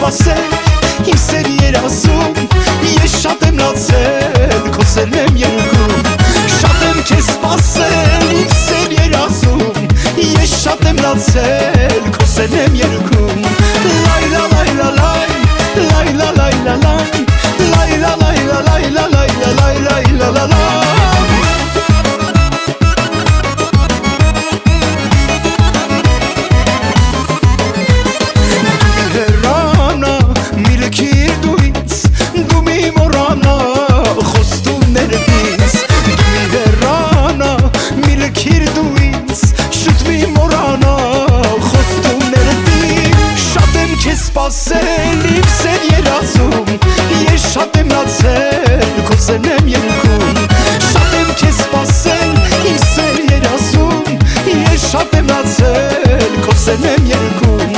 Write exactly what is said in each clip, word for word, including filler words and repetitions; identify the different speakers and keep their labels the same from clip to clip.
Speaker 1: սպասել, իմ սեր երազում, ես շատ եմ լացել, քո սերն եմ երգում, շատ եմ քեզ սպասել, իմ սեր երազում, ես շատ եմ լացել, քո սերն եմ երգում, լայ լա լայ լա լայ, լայ լա լայ լա լայ, լայ լա լայ լա լայ լա լայ լա լայ լայ լա լա լայ Սպասել իմ սեր երազում, ես շատ եմ լացել, քո սերն եմ երգում, շատ եմ քեզ սպասել, իմ սեր երազում, ես շատ եմ լացել, քո սերն եմ երգում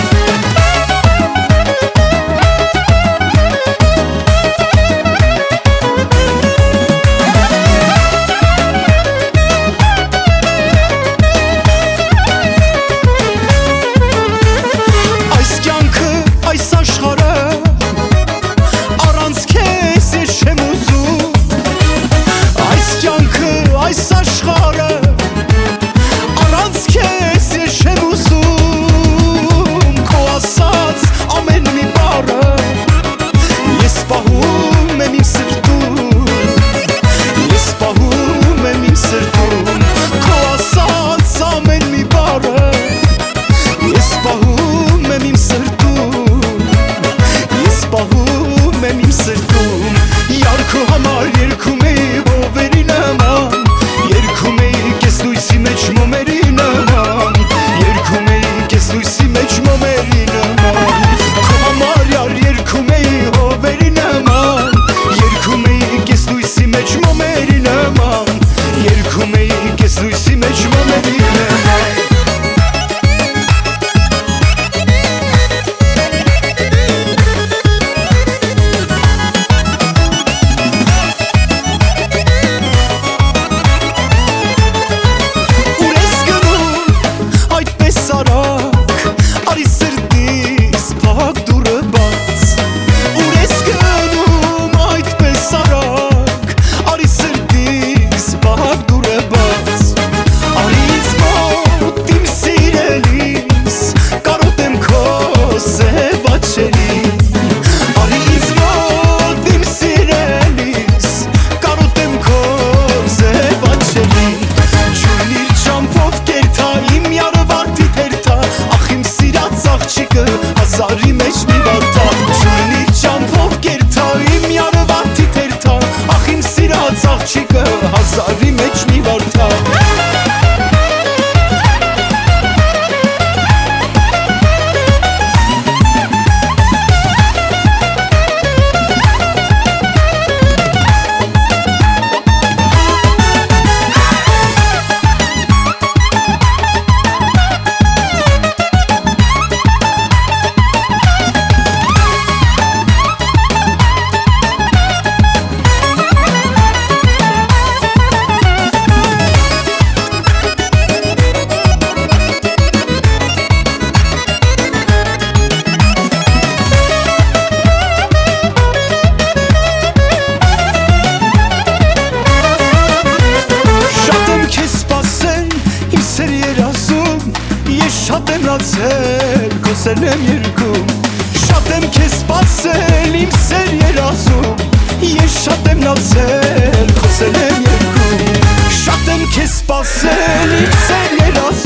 Speaker 1: Շատ եմ լացել, քո սերն եմ երգում, շատ եմ քեզ սպասել, իմ սեր երազում, ես շատ եմ լացել, քո սերն եմ երգում, շատ եմ քեզ սպասել, իմ սեր երազում